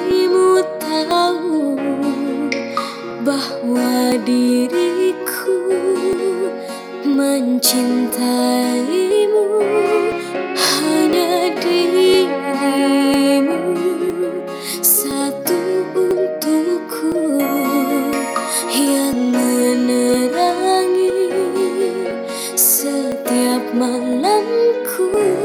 dirimu tahu bahwa diriku mencintaimu, hanya dirimu satu untukku yang menerangi setiap malamku.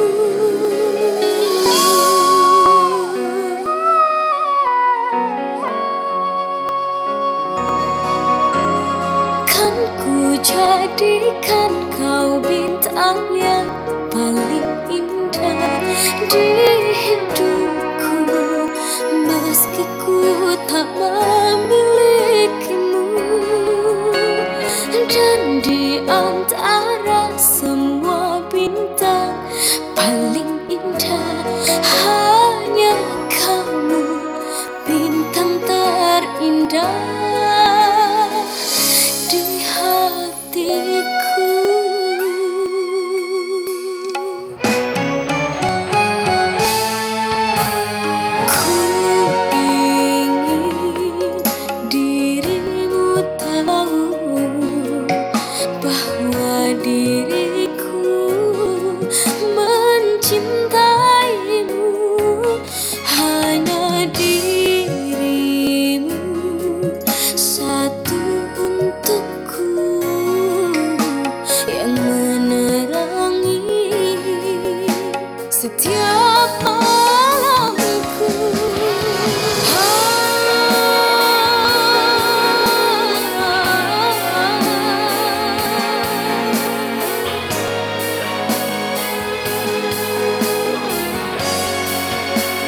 Kan ku jadikan kau bintang yang paling indah di hidupku, meski ku tak memilikimu. Dan di antara semua bintang paling indah, hanya kamu bintang terindah di hatiku. Ku ingin dirimu tahu bahwa diriku mencintaimu, hanya dirimu satu untukku yang menerangi setiap malamku.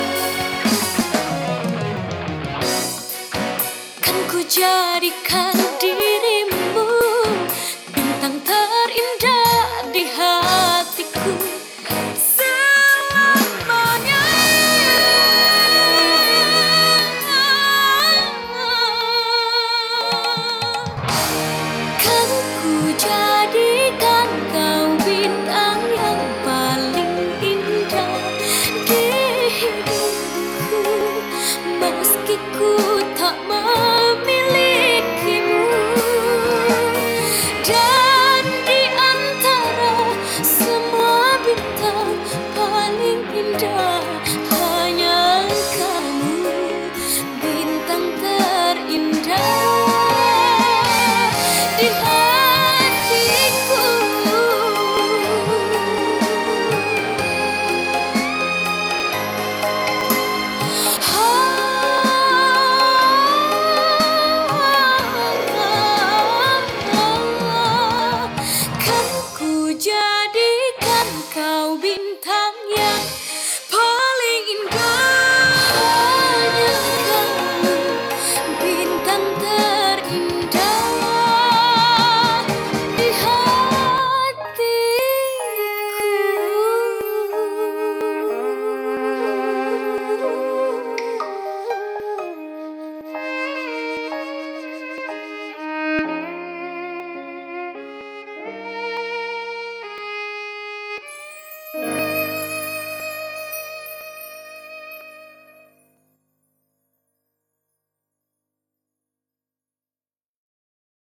Kan ku jadikan